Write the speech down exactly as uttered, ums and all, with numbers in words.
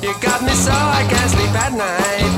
You got me so I can't sleep at night.